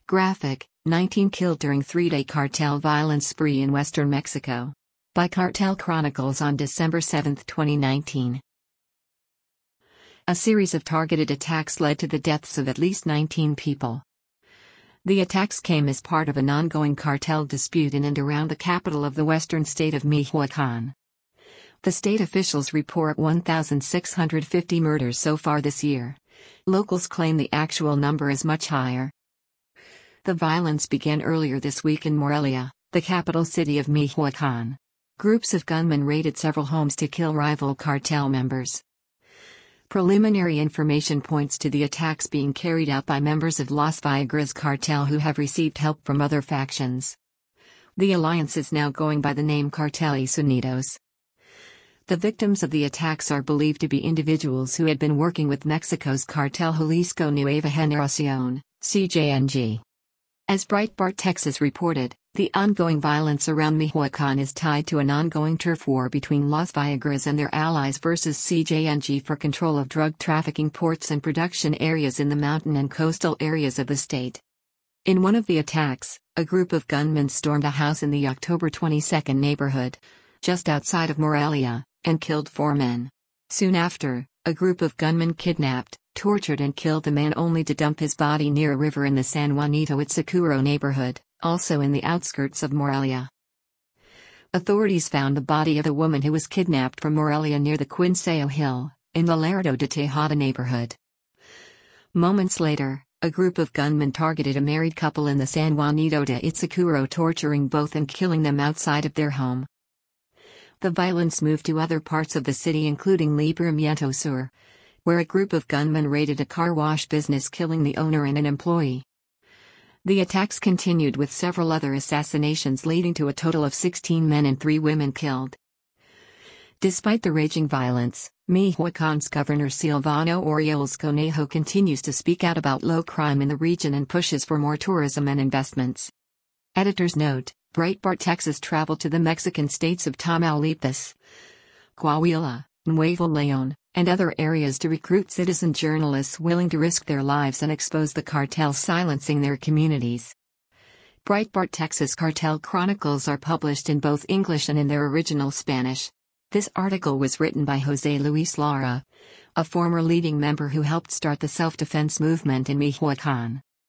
Graphic, 19 killed during three-day cartel violence spree in western Mexico. By Cartel Chronicles on December 7, 2019. A series of targeted attacks led to the deaths of at least 19 people. The attacks came as part of an ongoing cartel dispute in and around the capital of the western state of Michoacán. The state officials report 1,650 murders so far this year. Locals claim the actual number is much higher. The violence began earlier this week in Morelia, the capital city of Michoacán. Groups of gunmen raided several homes to kill rival cartel members. Preliminary information points to the attacks being carried out by members of Los Viagras cartel who have received help from other factions. The alliance is now going by the name Carteles Unidos. The victims of the attacks are believed to be individuals who had been working with Mexico's cartel Jalisco Nueva Generación, CJNG. As Breitbart Texas reported, the ongoing violence around Michoacán is tied to an ongoing turf war between Los Viagras and their allies versus CJNG for control of drug trafficking ports and production areas in the mountain and coastal areas of the state. In one of the attacks, a group of gunmen stormed a house in the October 22 neighborhood, just outside of Morelia, and killed 4 men. Soon after, a group of gunmen kidnapped, tortured and killed the man only to dump his body near a river in the San Juanito Itzicuro neighborhood, also in the outskirts of Morelia. Authorities found the body of a woman who was kidnapped from Morelia near the Quinseo Hill, in the Lerdo de Tejada neighborhood. Moments later, a group of gunmen targeted a married couple in the San Juanito de Itzicuro, torturing both and killing them outside of their home. The violence moved to other parts of the city, including Libramiento Sur, where a group of gunmen raided a car wash business, killing the owner and an employee. The attacks continued with several other assassinations, leading to a total of 16 men and 3 women killed. Despite the raging violence, Michoacán's Governor Silvano Aureoles Conejo continues to speak out about low crime in the region and pushes for more tourism and investments. Editor's note: Breitbart Texas traveled to the Mexican states of Tamaulipas, Coahuila, Nuevo León, and other areas to recruit citizen journalists willing to risk their lives and expose the cartels silencing their communities. Breitbart Texas Cartel Chronicles are published in both English and in their original Spanish. This article was written by José Luis Lara, a former leading member who helped start the self-defense movement in Michoacán.